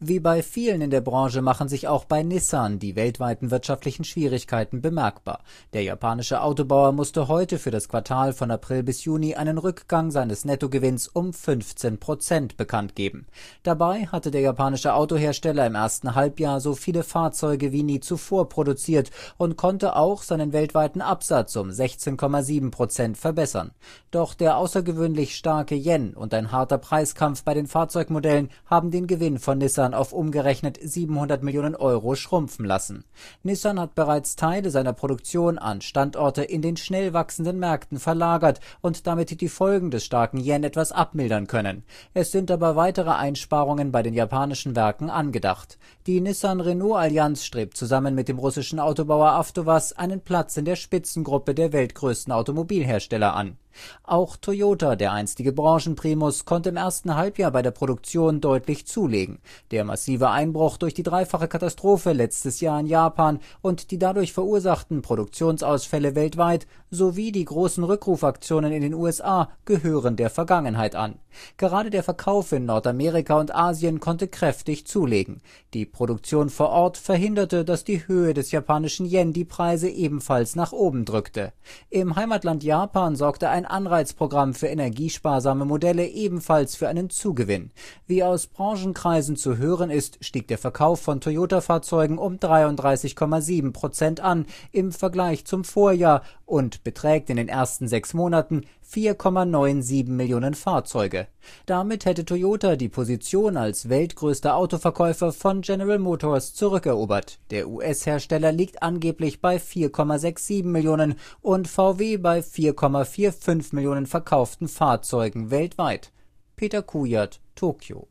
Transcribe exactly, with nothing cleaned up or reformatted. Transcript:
Wie bei vielen in der Branche machen sich auch bei Nissan die weltweiten wirtschaftlichen Schwierigkeiten bemerkbar. Der japanische Autobauer musste heute für das Quartal von April bis Juni einen Rückgang seines Nettogewinns um fünfzehn Prozent bekannt geben. Dabei hatte der japanische Autohersteller im ersten Halbjahr so viele Fahrzeuge wie nie zuvor produziert und konnte auch seinen weltweiten Absatz um sechzehn Komma sieben Prozent verbessern. Doch der außergewöhnlich starke Yen und ein harter Preiskampf bei den Fahrzeugmodellen haben den Gewinn von Nissan auf umgerechnet siebenhundert Millionen Euro schrumpfen lassen. Nissan hat bereits Teile seiner Produktion an Standorte in den schnell wachsenden Märkten verlagert und damit die Folgen des starken Yen etwas abmildern können. Es sind aber weitere Einsparungen bei den japanischen Werken angedacht. Die Nissan-Renault-Allianz strebt zusammen mit dem russischen Autobauer Avtovaz einen Platz in der Spitzengruppe der weltgrößten Automobilhersteller an. Auch Toyota, der einstige Branchenprimus, konnte im ersten Halbjahr bei der Produktion deutlich zulegen. Der massive Einbruch durch die dreifache Katastrophe letztes Jahr in Japan und die dadurch verursachten Produktionsausfälle weltweit sowie die großen Rückrufaktionen in den U S A gehören der Vergangenheit an. Gerade der Verkauf in Nordamerika und Asien konnte kräftig zulegen. Die Produktion vor Ort verhinderte, dass die Höhe des japanischen Yen die Preise ebenfalls nach oben drückte. Im Heimatland Japan sorgte ein Anreizprogramm für energiesparsame Modelle ebenfalls für einen Zugewinn. Wie aus Branchenkreisen zu hören ist, stieg der Verkauf von Toyota-Fahrzeugen um dreiunddreißig Komma sieben Prozent an im Vergleich zum Vorjahr und beträgt in den ersten sechs Monaten vier Komma siebenundneunzig Millionen Fahrzeuge. Damit hätte Toyota die Position als weltgrößter Autoverkäufer von General Motors zurückerobert. Der U S-Hersteller liegt angeblich bei vier Komma siebenundsechzig Millionen und V W bei vier Komma fünfundvierzig Millionen verkauften Fahrzeugen weltweit. Peter Kujat, Tokio.